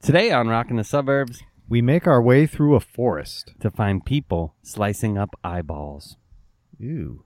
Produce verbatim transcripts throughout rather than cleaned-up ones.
Today on Rockin' the Suburbs, we make our way through a forest to find people slicing up eyeballs. Ew.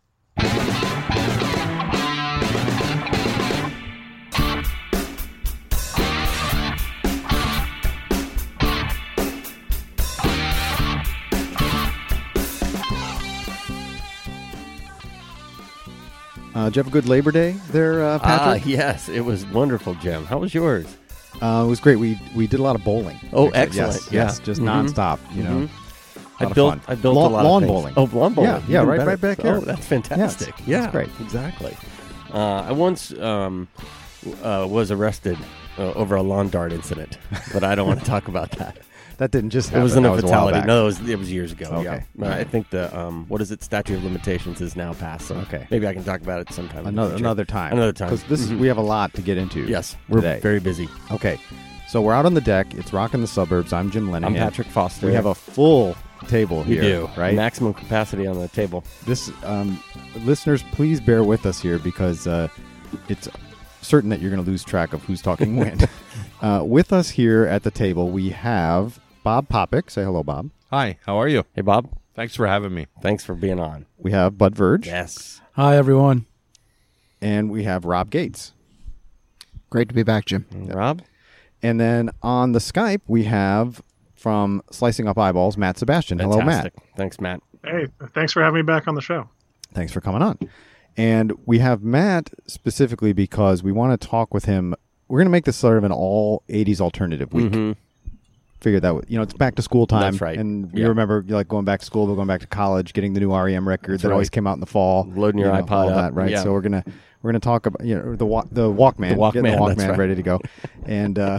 Uh, did you have a good Labor Day there, uh, Patrick? Ah, yes. It was wonderful, Jim. How was yours? Uh, it was great. We we did a lot of bowling. Oh, actually. excellent. Yes, Yeah. yes, just Mhm. nonstop, you know. Mhm. I Lot of built fun. I built lawn, a lot lawn of things. bowling. Oh, lawn bowling. Yeah, yeah, Even right, better. right back here. Oh, that's fantastic. Yes, yeah, that's great. Exactly. Uh, I once um, uh, was arrested uh, over a lawn dart incident, but I don't want to talk about that. That didn't just It happen. wasn't That a was while fatality. back. No, it was, it was years ago. Okay. Yeah. Uh, I think the um, what is it? Statute of limitations is now passed. So Okay. maybe I can talk about it sometime. in the Another future. another time. Another time. Because this is Mhm. we have a lot to get into. Yes, we're today. very busy. Okay, so we're out on the deck. It's Rockin' the Suburbs. I'm Jim Lennon. I'm Patrick Foster. We have a full table We here. do right? maximum capacity on the table. This um, listeners, please bear with us here because uh, it's certain that you're going to lose track of who's talking when. uh, with us here at the table, we have Bob Popick. Say hello, Bob. Hi, how are you? Hey, Bob. Thanks for having me. Thanks for being on. We have Bud Verge. Yes. Hi, everyone. And we have Rob Gates. Great to be back, Jim. Rob. And then on the Skype, we have from Slicing Up Eyeballs, Matt Sebastian. Hello, Matt. Fantastic. Thanks, Matt. Hey, thanks for having me back on the show. Thanks for coming on. And we have Matt specifically because we want to talk with him. We're going to make this sort of an all eighties alternative week. Mhm. Figured that, w- you know, it's back to school time. That's right. And we Yeah. remember like going back to school, but going back to college, getting the new R E M record That's that right. always came out in the fall. Loading your you know, iPod all up. that, right? Yeah. So we're going to we're going to talk about, you know, the wa- the Walkman, The Walkman, getting the Walkman that's right. ready to go. And uh,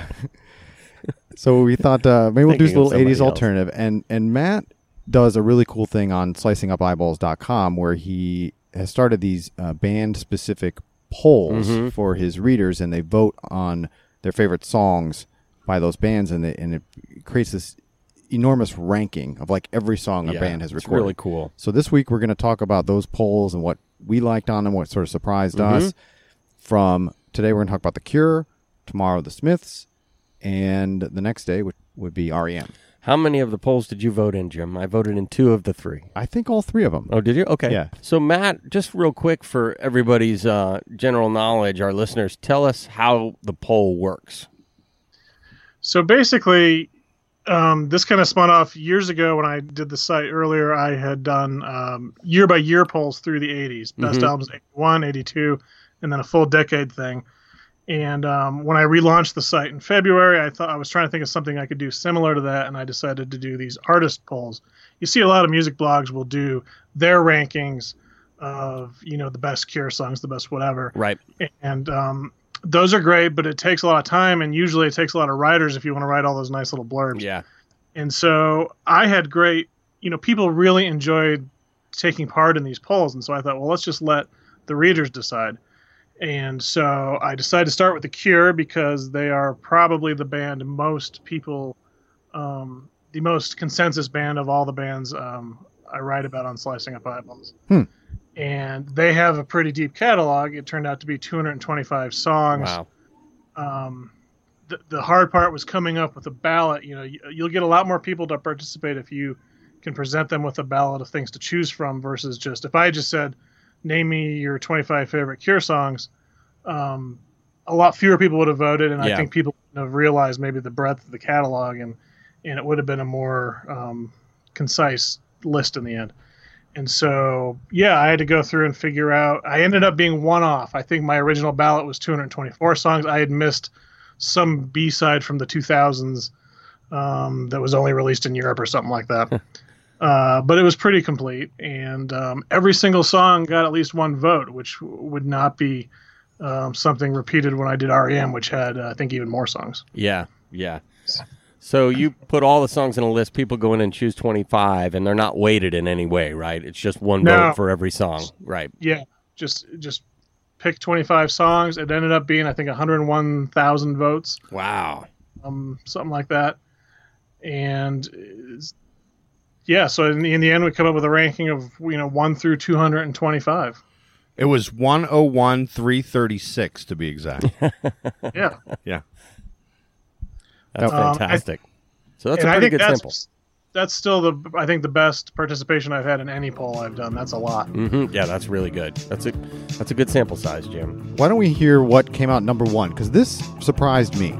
so we thought uh, maybe we'll do Thinking a of little eighties somebody else. alternative. And and Matt does a really cool thing on slicing up eyeballs dot com where he has started these uh, band specific polls Mhm. for his readers, and they vote on their favorite songs by those bands, and they, and it creates this enormous ranking of like every song a Yeah, band has it's recorded. really cool. So this week we're going to talk about those polls and what we liked on them, what sort of surprised Mhm. us. From today, we're going to talk about The Cure. Tomorrow, The Smiths, and the next day would, would be R E M. How many of the polls did you vote in, Jim? I voted in two of the three. I think all three of them. Oh, did you? Okay. Yeah. So, Matt, just real quick for everybody's uh, general knowledge, our listeners, tell us how the poll works. So basically, um, this kind of spun off years ago when I did the site earlier. I had done um, year by year polls through the eighties, best Mhm. albums eighty-one, eighty-two, and then a full decade thing. And um, when I relaunched the site in February, I thought I was trying to think of something I could do similar to that, and I decided to do these artist polls. You see a lot of music blogs will do their rankings of, you know, the best Cure songs, the best whatever. Right. And um, those are great, but it takes a lot of time, and usually it takes a lot of writers if you want to write all those nice little blurbs. Yeah. And so I had great, you know, people really enjoyed taking part in these polls, and so I thought, well, let's just let the readers decide. And so I decided to start with The Cure because they are probably the band most people, um, the most consensus band of all the bands um, I write about on Slicing Up Eyeballs. Hmm. And they have a pretty deep catalog. It turned out to be two hundred twenty-five songs. Wow. Um, the, the hard part was coming up with a ballot. You know, you, you'll get a lot more people to participate if you can present them with a ballot of things to choose from versus just, if I just said, name me your twenty-five favorite Cure songs, um, a lot fewer people would have voted, and Yeah. I think people would have realized maybe the breadth of the catalog, and, and it would have been a more um, concise list in the end. And so, yeah, I had to go through and figure out. I ended up being one off. I think my original ballot was two hundred twenty-four songs. I had missed some B-side from the two thousands um, that was only released in Europe or something like that. Uh, but it was pretty complete, and um, every single song got at least one vote, which w- would not be um, something repeated when I did R E M, which had, uh, I think, even more songs. Yeah. Yeah. So you put all the songs in a list, people go in and choose twenty-five, and they're not weighted in any way, right? It's just one No. vote for every song. Right. Yeah, just just pick twenty-five songs. It ended up being, I think, one hundred one thousand votes, Wow. um, something like that. And it's- yeah, so in the, in the end, we come up with a ranking of, you know, one through two hundred twenty-five. It was one oh one, three thirty-six to be exact. Yeah. Yeah. That's Um, I- fantastic. so that's and a I pretty think good that's, sample. That's still the I think the best participation I've had in any poll I've done. That's a lot. hmm Yeah, that's really good. That's a that's a good sample size, Jim. Why don't we hear what came out number one? Because this surprised me.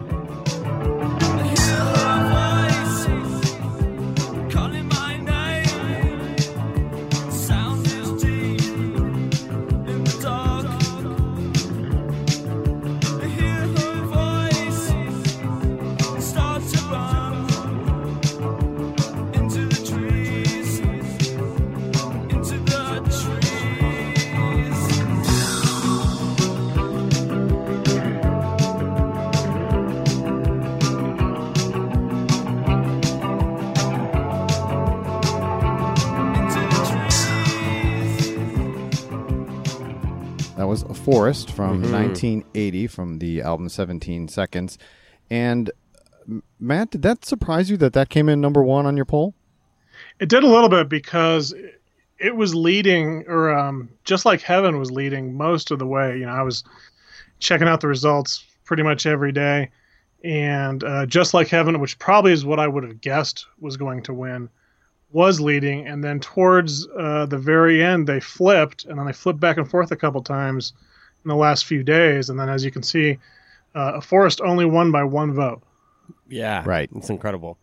That was A Forest from Mhm. nineteen eighty from the album seventeen Seconds. And uh, Matt, did that surprise you that that came in number one on your poll? It did a little bit because it was leading, or um, Just Like Heaven was leading most of the way. You know, I was checking out the results pretty much every day, and uh, Just Like Heaven, which probably is what I would have guessed was going to win, was leading. And then towards uh, the very end, they flipped, and then they flipped back and forth a couple times in the last few days. And then, as you can see, uh, A Forest only won by one vote. Yeah, Right. It's incredible.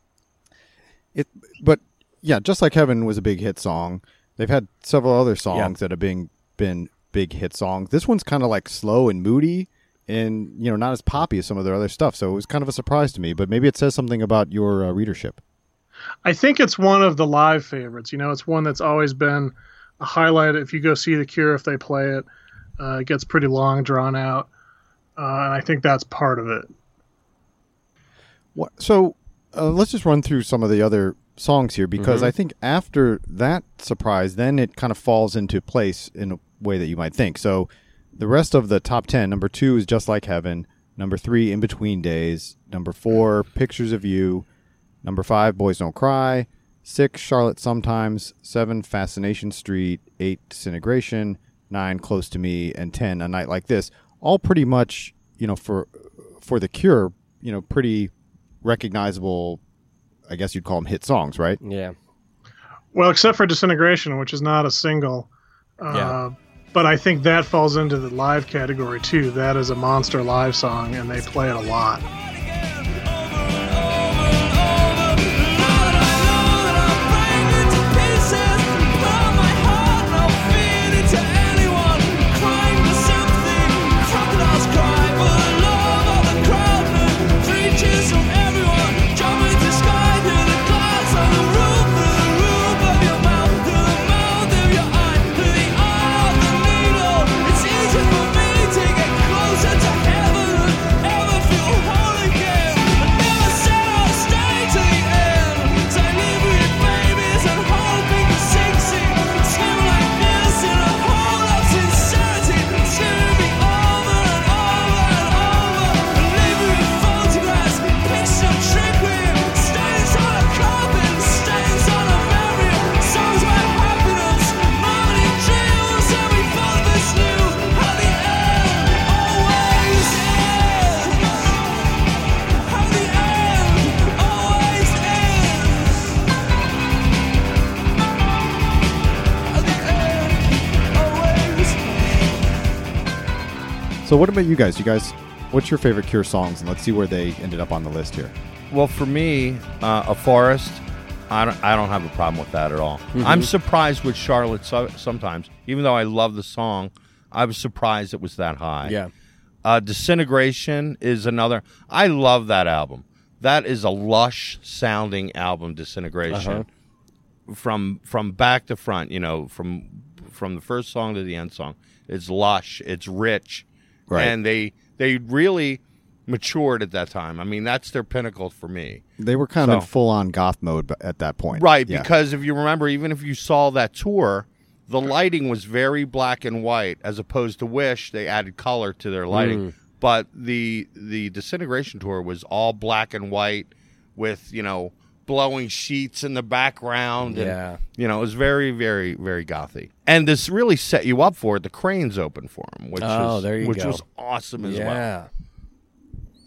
It, but yeah, Just Like Heaven was a big hit song. They've had several other songs that have been been big hit songs. This one's kind of like slow and moody, and you know, not as poppy as some of their other stuff. So it was kind of a surprise to me. But maybe it says something about your uh, readership. I think it's one of the live favorites. You know, it's one that's always been a highlight. If you go see The Cure, if they play it, uh, it gets pretty long, drawn out. Uh, and I think that's part of it. What, so uh, let's just run through some of the other songs here, because Mhm. I think after that surprise, then it kind of falls into place in a way that you might think. So the rest of the top ten, number two is Just Like Heaven. Number three, In Between Days. Number four, Pictures of You. Number five, Boys Don't Cry. Six, Charlotte Sometimes. Seven, Fascination Street. Eight, Disintegration. Nine, Close to Me. And ten, A Night Like This. All pretty much, you know, for for The Cure, you know, pretty recognizable, I guess you'd call them hit songs, right? Yeah. Well, except for Disintegration, which is not a single. Uh, Yeah. But I think that falls into the live category, too. That is a monster live song, and they play it a lot. So what about you guys? You guys, what's your favorite Cure songs? And let's see where they ended up on the list here. Well, for me, uh, A Forest, I don't, I don't have a problem with that at all. Mm-hmm. I'm surprised with Charlotte so, sometimes. Even though I love the song, I was surprised it was that high. Yeah. Uh, Disintegration is another. I love that album. That is a lush sounding album, Disintegration. Uh-huh. From from back to front, you know, from from the first song to the end song. It's lush, it's rich. Right. And they they really matured at that time. I mean, that's their pinnacle for me. They were kind of So- in full-on goth mode b- at that point. Right, Yeah. because if you remember, even if you saw that tour, the lighting was very black and white, as opposed to Wish, they added color to their lighting. Mm. But the the Disintegration tour was all black and white with, you know, blowing sheets in the background. And, Yeah. you know, it was very, very, very gothy. And this really set you up for it. The Cranes opened for him, which, Oh, was, there you which go. was awesome as well. Yeah.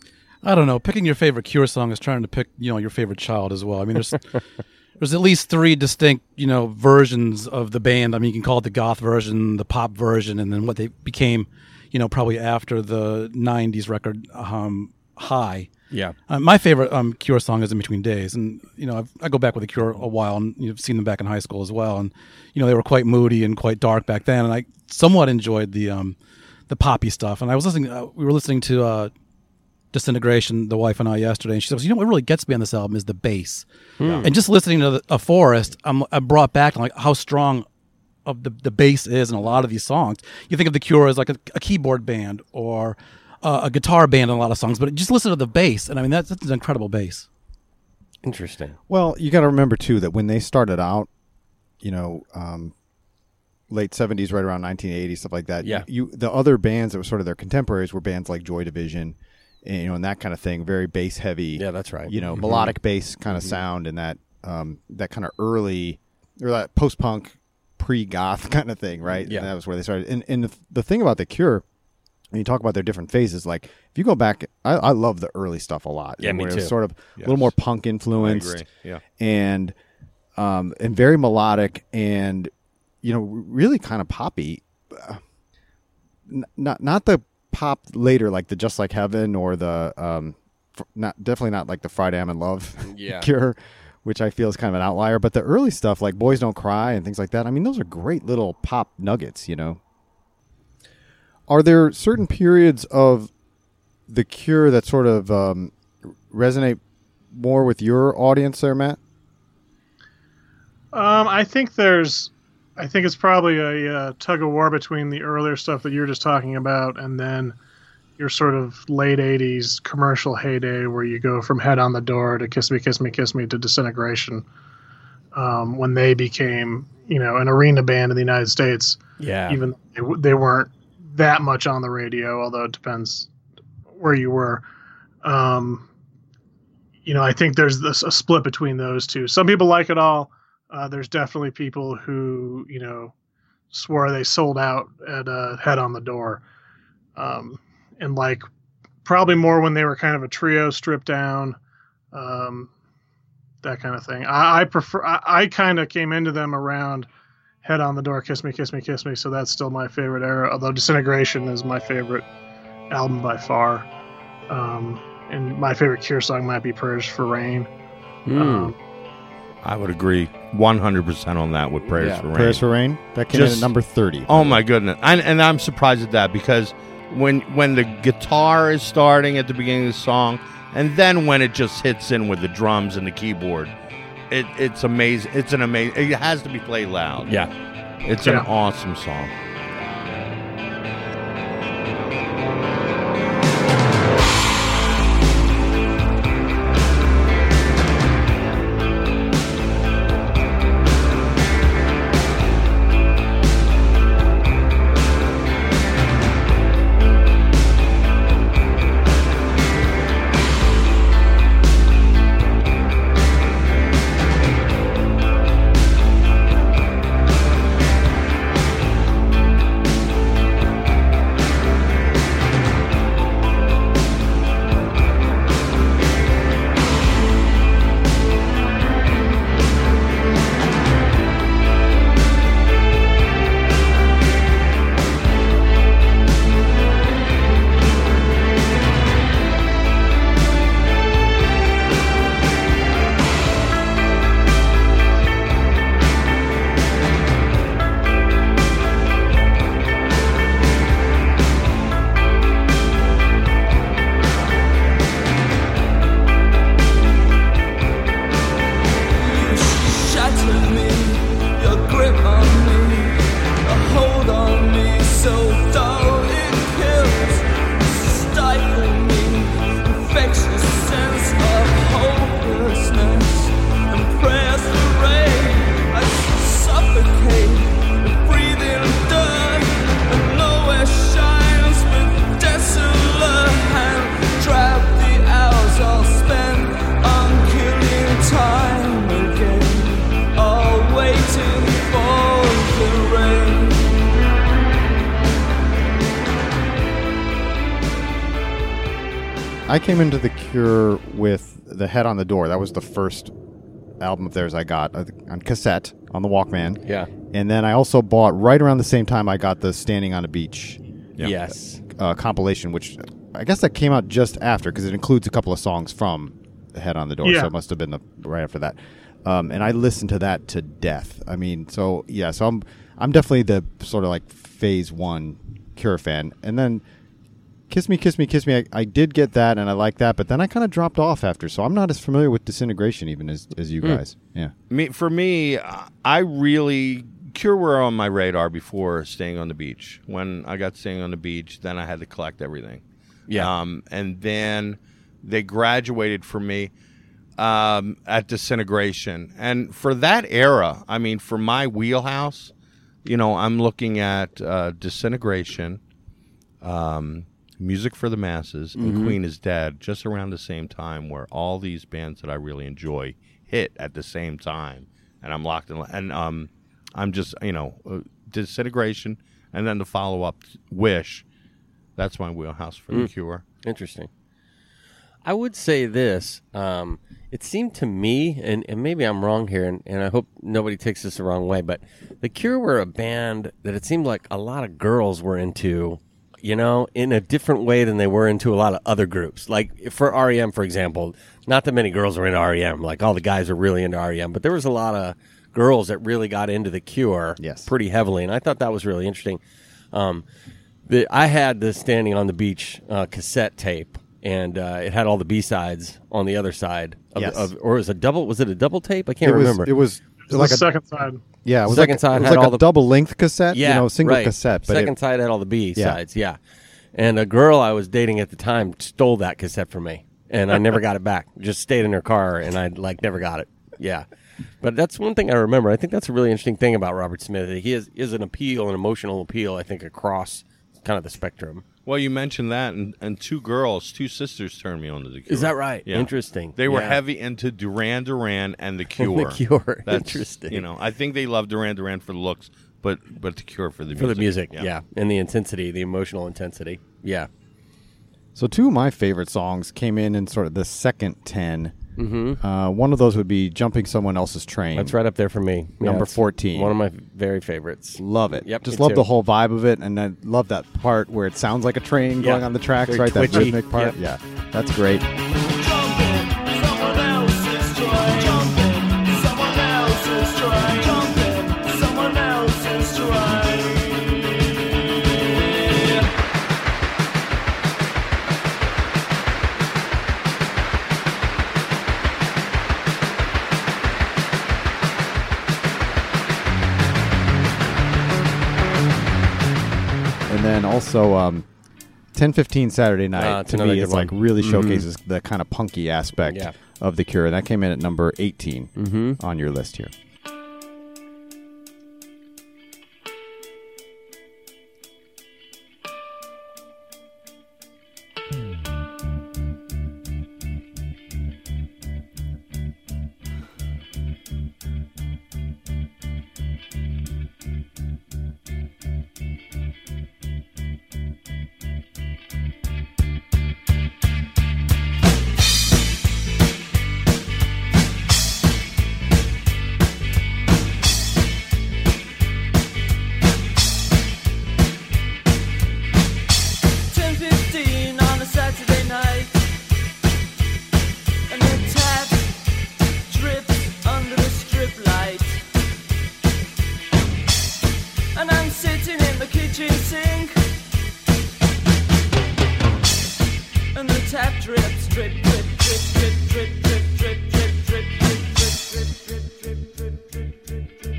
I don't know. Picking your favorite Cure song is trying to pick, you know, your favorite child as well. I mean, there's there's at least three distinct, you know, versions of the band. I mean, you can call it the goth version, the pop version, and then what they became, you know, probably after the nineties record, um, High. Yeah. Uh, my favorite um, Cure song is In Between Days, and you know I've, I go back with the Cure a while, and you've seen them back in high school as well, and you know they were quite moody and quite dark back then, and I somewhat enjoyed the um, the poppy stuff. And I was listening, uh, we were listening to uh, Disintegration, the wife and I, yesterday, and she says, you know what really gets me on this album is the bass, and just listening to the, a Forest, I'm, I'm brought back to like how strong of the the bass is in a lot of these songs. You think of the Cure as like a, a keyboard band or Uh, a guitar band in a lot of songs, but just listen to the bass, and I mean that's, that's an incredible bass. Interesting. Well, you got to remember too that when they started out, you know, um, late seventies, right around nineteen eighty, stuff like that. Yeah. You the other bands that were sort of their contemporaries were bands like Joy Division, and, you know, and that kind of thing, very bass heavy. Yeah, that's right. You know, Mm-hmm. melodic bass kind of mm-hmm. sound, and that um, that kind of early or that post punk, pre goth kind of thing, right? Yeah, and that was where they started. And and the, the thing about the Cure, when you talk about their different phases, like if you go back, I, I love the early stuff a lot. Yeah, me where it too. was sort of Yes. a little more punk influenced, I agree. Yeah. and um, and very melodic, and you know, really kind of poppy. Uh, n- not not the pop later, like the Just Like Heaven or the um, f- not definitely not like the Friday I'm in Love Yeah. Cure, which I feel is kind of an outlier. But the early stuff, like Boys Don't Cry and things like that, I mean, those are great little pop nuggets, you know. Are there certain periods of the Cure that sort of um, resonate more with your audience there, Matt? Um, I think there's, I think it's probably a, uh tug of war between the earlier stuff that you were just talking about, and then your sort of late eighties commercial heyday, where you go from Head on the Door to Kiss Me, Kiss Me, Kiss Me to Disintegration, um, when they became, you know, an arena band in the United States. Yeah. Even though they, w- they weren't that much on the radio, although it depends where you were. Um, you know, I think there's this, a split between those two. Some people like it all. Uh, there's definitely people who, you know, swore they sold out at uh, Head on the Door. Um, and like probably more when they were kind of a trio stripped down, um, that kind of thing. I, I prefer, I, I kind of came into them around Head on the Door, Kiss Me, Kiss Me, Kiss Me. So that's still my favorite era, although Disintegration is my favorite album by far. Um, and my favorite Cure song might be Prayers for Rain. Mm. Um, I would agree one hundred percent on that with Prayers Yeah, for Rain. Prayers for Rain. That came in Just- at number thirty. Oh my goodness. And, and I'm surprised at that, because when when the guitar is starting at the beginning of the song, and then when it just hits in with the drums and the keyboard, it it's amazing. It's an amazing. It has to be played loud. Yeah. It's Yeah. an awesome song. I came into The Cure with The Head on the Door. That was the first album of theirs I got uh, on cassette on the Walkman. Yeah. And then I also bought, right around the same time, I got the Standing on a Beach Yes. uh, compilation, which I guess that came out just after because it includes a couple of songs from The Head on the Door. Yeah. So it must have been the, right after that. Um, and I listened to that to death. I mean, so yeah, so I'm I'm definitely the sort of like phase one Cure fan. And then Kiss Me, Kiss Me, Kiss Me, I, I did get that and I like that, but then I kind of dropped off after. So I'm not as familiar with Disintegration even as, as you Hmm. guys. Yeah. Me, for me, I really Cure were on my radar before Staying on the Beach. When I got Staying on the Beach, then I had to collect everything. Yeah. Um, and then they graduated for me um, at Disintegration. And for that era, I mean, for my wheelhouse, you know, I'm looking at uh, Disintegration, um, Music for the Masses, and Mm-hmm. Queen is Dead, just around the same time, where all these bands that I really enjoy hit at the same time. And I'm locked in. And um, I'm just, you know, uh, Disintegration, and then the follow-up, Wish. That's my wheelhouse for Mm. The Cure. Interesting. I would say this. Um, it seemed to me, and, and maybe I'm wrong here, and, and I hope nobody takes this the wrong way, but The Cure were a band that it seemed like a lot of girls were into, you know, in a different way than they were into a lot of other groups. Like for R E M, for example, not that many girls were into R E M. Like all the guys are really into R E M, but there was a lot of girls that really got into The Cure Yes. pretty heavily, and I thought that was really interesting. Um, the, I had the Standing on the Beach uh, cassette tape, and uh, it had all the B-sides on the other side. Of, Yes. of, or was it double? Was it a double tape? I can't It was, remember. it was It was like the a second side. yeah, it was Second like, side it was had like all a the- double length cassette, yeah, you know, single right. cassette. But Second it, side had all the B sides. Yeah. And a girl I was dating at the time stole that cassette from me, and I never got it back. Just stayed in her car, and I like never got it. Yeah. But that's one thing I remember. I think that's a really interesting thing about Robert Smith. He has is an appeal, an emotional appeal, I think, across kind of the spectrum. Well, you mentioned that, and, and two girls, two sisters turned me on to The Cure. Is that right? Yeah. Interesting. They were Yeah. heavy into Duran Duran and The Cure. The Cure. That's, Interesting. You know, I think they love Duran Duran for the looks, but but The Cure for the music. For the music, yeah. And the intensity, the emotional intensity. Yeah. so two of my favorite songs came in in sort of the second ten. Mm-hmm. Uh, one of those would be "Jumping Someone Else's Train." That's right up there for me. Yeah, Number it's fourteen. One of my very favorites. Love it. Yep, Just me love too. the whole vibe of it, and I love that part where it sounds like a train Yeah. going on the tracks, Very right? That twitchy. rhythmic part. Yep. Yeah, that's great. And then also, um, ten fifteen Saturday Night Ah, it's to another me good is like one. really Mhm. showcases the kind of punky aspect Yeah. of The Cure, and that came in at number eighteen Mm-hmm. on your list here. ten fifteen on a Saturday night, and the tap drips under the strip light, and I'm sitting in the kitchen sink, and the tap drips, drip, drip, drip, drip, drip, drip, drip, drip, drip, drip, drip, drip, drip, drip, drip, drip, drip, drip, drip.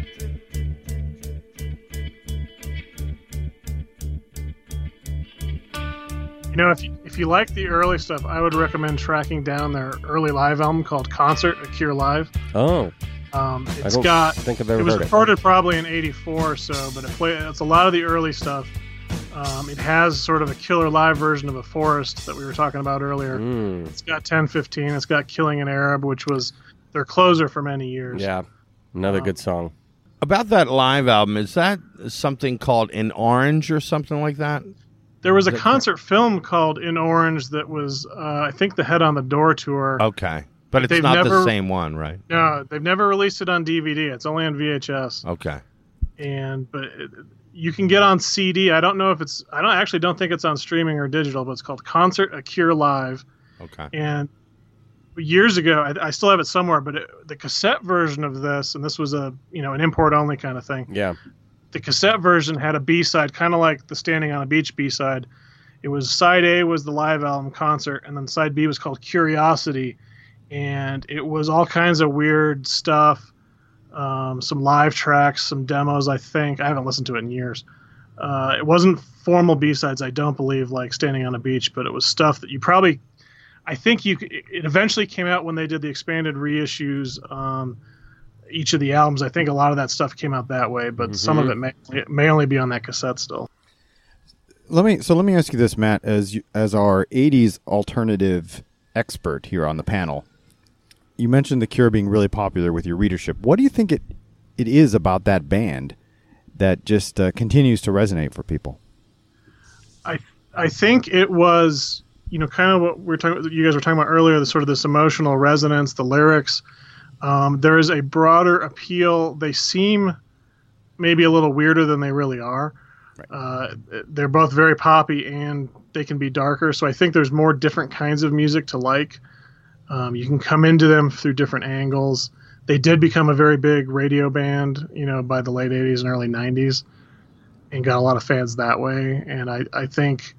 You know, if you, if you like the early stuff, I would recommend tracking down their early live album called Concert, A Cure Live. Oh, Um, I it's don't got think I've ever it was heard it. recorded probably in eighty-four or so, but it play, it's a lot of the early stuff. Um, it has sort of a killer live version of A Forest that we were talking about earlier. Mm, It's got ten fifteen. It's got Killing an Arab, which was their closer for many years. yeah. Another good song. About that live album, is that something called In Orange or something like that? There was a Is that concert film called In Orange that was, uh, I think, the Head on the Door tour. Okay, but it's They've not the never- same one, right? No, they've never released it on D V D. It's only on V H S. Okay. And but it, you can get on C D. I don't know if it's. I don't actually don't think it's on streaming or digital, but it's called Concert A Cure Live. Okay. And years ago, I, I still have it somewhere, but it, the cassette version of this, and this was a you know an import only kind of thing. Yeah. The cassette version had a B side, kind of like the Standing on a Beach B side. It was side A was the live album Concert, and then side B was called Curiosity, and it was all kinds of weird stuff, um, some live tracks, some demos. I think I haven't listened to it in years. Uh, it wasn't formal B sides, I don't believe, like Standing on a Beach, but it was stuff that you probably. I think you. It eventually came out when they did the expanded reissues. Um, each of the albums, I think a lot of that stuff came out that way, but mm-hmm. some of it may it may only be on that cassette still. Let me so let me ask you this, Matt, as you, as our eighties alternative expert here on the panel. You mentioned The Cure being really popular with your readership. What do you think it it is about that band that just uh, continues to resonate for people? I I think it was, you know, kind of what we're talking you guys were talking about earlier, the sort of this emotional resonance, the lyrics. Um, there is a broader appeal. They seem maybe a little weirder than they really are. Right. Uh, they're both very poppy and they can be darker. So I think there's more different kinds of music to like. Um, you can come into them through different angles. They did become a very big radio band, you know, by the late eighties and early nineties, and got a lot of fans that way. And I, I think,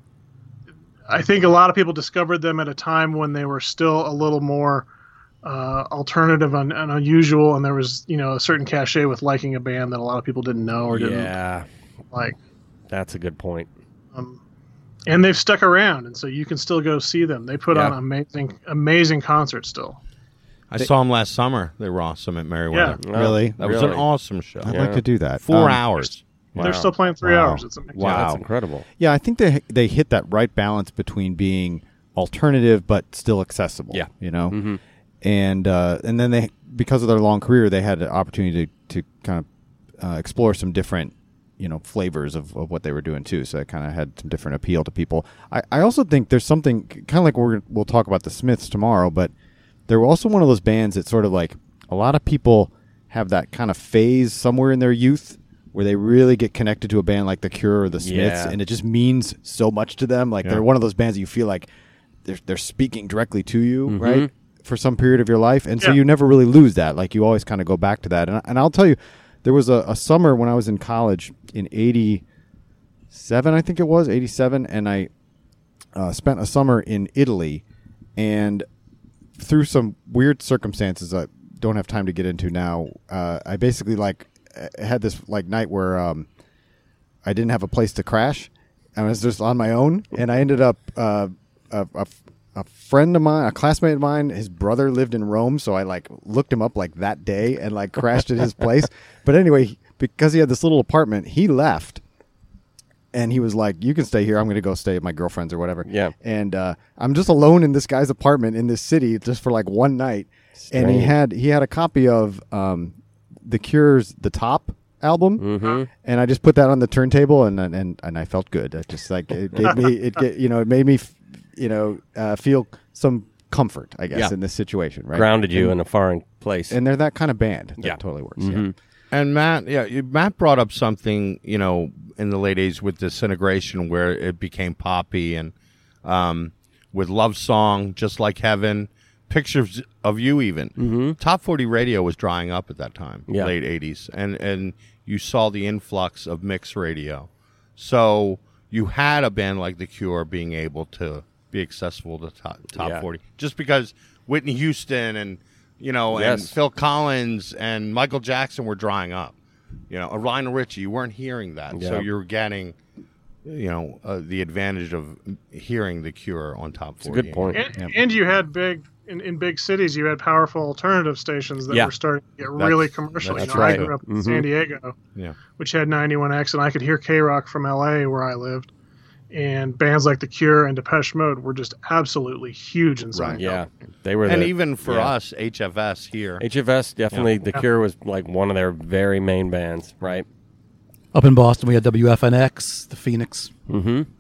I think a lot of people discovered them at a time when they were still a little more uh, alternative and, and unusual, and there was, you know, a certain cachet with liking a band that a lot of people didn't know or didn't yeah. like. That's a good point. Um, and they've stuck around, and so you can still go see them. They put yeah. on amazing, amazing concerts still. I They, saw them last summer. They were awesome at Merriweather. Yeah. Really? That was Really? an awesome show. I'd Yeah. like to do that. Four Um, hours. Wow. They're still playing three Wow. hours. It's amazing. Wow. Yeah, that's incredible. Yeah, I think they they hit that right balance between being alternative but still accessible. Yeah. You know? Mm-hmm. And uh, and then they, because of their long career, they had an opportunity to, to kind of uh, explore some different, you know, flavors of, of what they were doing too. So it kind of had some different appeal to people. I, I also think there's something kind of like we're, we'll talk about the Smiths tomorrow, but they're also one of those bands that sort of like a lot of people have that kind of phase somewhere in their youth where they really get connected to a band like The Cure or the Smiths, Yeah. and it just means so much to them. Like Yeah. they're one of those bands that you feel like they're they're speaking directly to you, Mhm. right? For some period of your life, and so Yeah. you never really lose that. Like you always kind of go back to that. And, and I'll tell you, there was a, a summer when I was in college in eighty-seven, I think it was eighty-seven, and I uh, spent a summer in Italy, and through some weird circumstances I don't have time to get into now, uh, I basically like had this like night where um, I didn't have a place to crash. I was just on my own, and I ended up uh, a, a a friend of mine, a classmate of mine, his brother lived in Rome, so I like looked him up like that day and like crashed at his place. But anyway, because he had this little apartment, he left, and he was like, "You can stay here. I'm going to go stay at my girlfriend's or whatever." Yeah. And uh, I'm just alone in this guy's apartment in this city just for like one night, and he Strange. had he had a copy of um, The Cure's "The Top" album, Mm-hmm. and I just put that on the turntable, and and and I felt good. I just like it gave me it get, you know it made me f- you know uh, feel some comfort, I guess, Yeah. in this situation, right? Grounded you and, in a foreign place. and they're that kind of band. That Yeah. totally works. Mhm. Yeah. And Matt, yeah, you- Matt brought up something, you know, in the late eighties with Disintegration, where it became poppy, and um, with Love Song, Just Like Heaven, Pictures of You, even Mm-hmm. Top forty radio was drying up at that time, Yeah. late eighties, and and you saw the influx of mix radio. So you had a band like The Cure being able to be accessible to top, top Yeah. forty, just because Whitney Houston and you know and Yes. Phil Collins and Michael Jackson were drying up. You know, Lionel Richie, you weren't hearing that, so Yeah. you're getting, you know, uh, the advantage of hearing The Cure on top It's a forty. good point. And, Yeah. and you had big in, in big cities. You had powerful alternative stations that Yeah. were starting to get That's- really commercial. that's You know, right. I grew up in Mhm. San Diego, Yeah. which had ninety-one X, and I could hear K Rock from L A where I lived. And bands like The Cure and Depeche Mode were just absolutely huge in Southern Right. Yeah, California. they were. And the, even for yeah. us, H F S here. H F S definitely. Yeah. The Cure was like one of their very main bands, right? Up in Boston, we had W F N X, the Phoenix. Mm-hmm.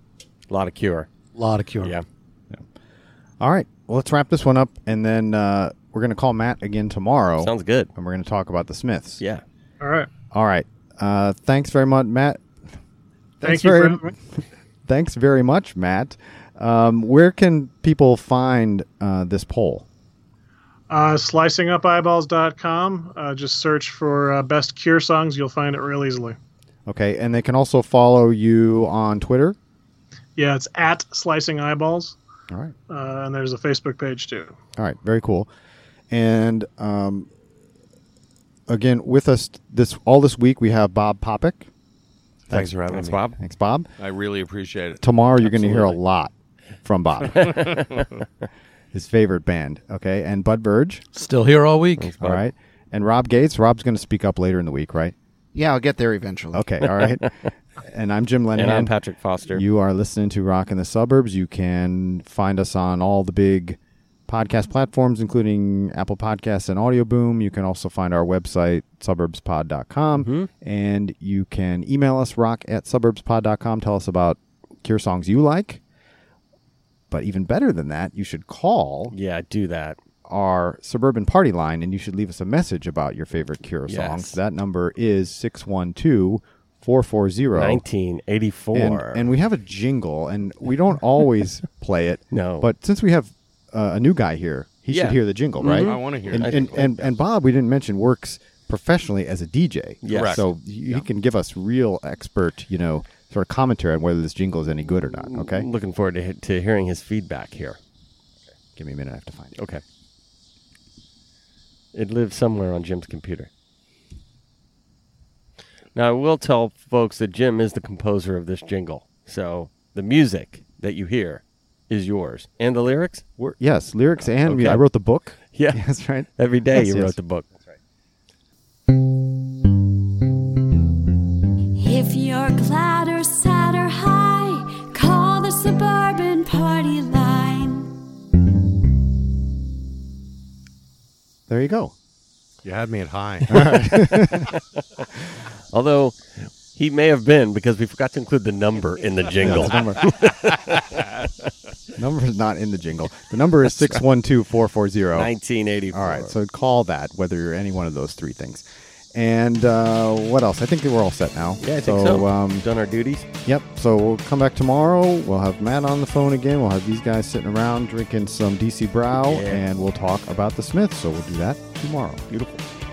A lot of Cure. A lot of Cure. Yeah. All right. Well, let's wrap this one up, and then uh, we're going to call Matt again tomorrow. Sounds good. And we're going to talk about the Smiths. Yeah. All right. All right. Uh, thanks very much, Matt. Thanks Thank you very, for having me. Thanks very much, Matt. Um, where can people find uh, this poll? Uh, slicing up eyeballs dot com. Uh, just search for uh, best Cure songs. You'll find it real easily. Okay, and they can also follow you on Twitter. Yeah, it's at Slicing Eyeballs. All right. Uh, and there's a Facebook page too. All right, very cool. And um, again, with us this all this week, we have Bob Popick. Thanks for having Thanks, me. Bob. Thanks, Bob. I really appreciate it. Tomorrow, you're going to hear a Absolutely. lot from Bob. His favorite band. Okay, and Bud Verge. Still here all week. Thanks, All Bob. right, and Rob Gates. Rob's going to speak up later in the week, right? Yeah, I'll get there eventually. Okay, all right. And I'm Jim Lenihan. And I'm Patrick Foster. You are listening to Rock in the Suburbs. You can find us on all the big podcast platforms, including Apple Podcasts and Audio Boom. You can also find our website, suburbs pod dot com. Mm-hmm. And you can email us, rock at suburbs pod dot com. Tell us about Cure songs you like. But even better than that, you should call Yeah, do that. our Suburban Party line, and you should leave us a message about your favorite Cure Yes. songs. That number is six one two, four four zero. nineteen eighty-four. And, and we have a jingle, and we don't always play it. No. But since we have uh, a new guy here, he Yeah. should hear the jingle, right? I wanna hear and, it. And, and, and Bob, we didn't mention, works professionally as a D J. Yes. Correct. So he he can give us real expert, you know, sort of commentary on whether this jingle is any good or not. Okay? Looking forward to, to hearing his feedback here. Give me a minute. I have to find it. Okay. It lives somewhere on Jim's computer. Now, I will tell folks that Jim is the composer of this jingle. So the music that you hear is yours. And the lyrics? We're, yes, lyrics and Okay. I wrote the book. Yeah. Yes, right. Every day Yes, you yes. wrote the book. If you're glad or sad or high, call the Suburban Party line. There you go. You had me at high. Although he may have been because we forgot to include the number in the jingle. Number. Number is not in the jingle. The number is six one two, four four zero. nineteen eighty-four. All right, so call that, whether you're any one of those three things. And uh, what else? I think that we're all set now. Yeah, I think so. Um, Done our duties. yep, so we'll come back tomorrow. We'll have Matt on the phone again. We'll have these guys sitting around drinking some D C Brow, Yeah. and we'll talk about the Smiths. So we'll do that tomorrow. Beautiful.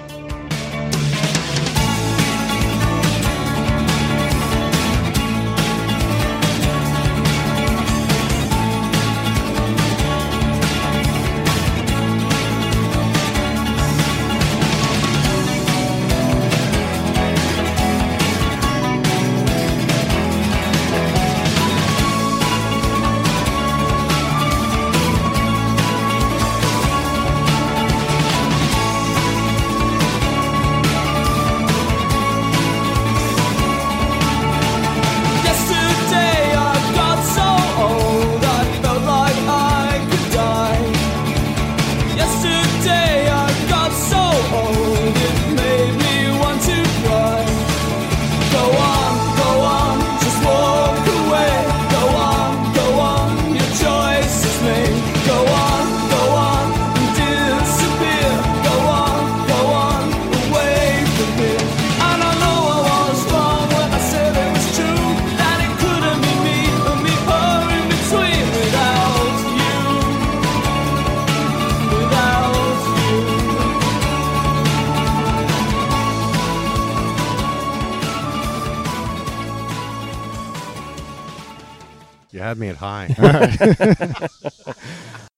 Yesterday I got so old I felt like I could die. Yesterday I got so old it made me want to cry. Go on, go on, just walk away. Go on, go on, your choice is made. Go on, go on, and disappear. Go on, go on, away from here. And I know I was wrong when I said it was true, that it couldn't be me, and me her in between without you, without you. You had me at high.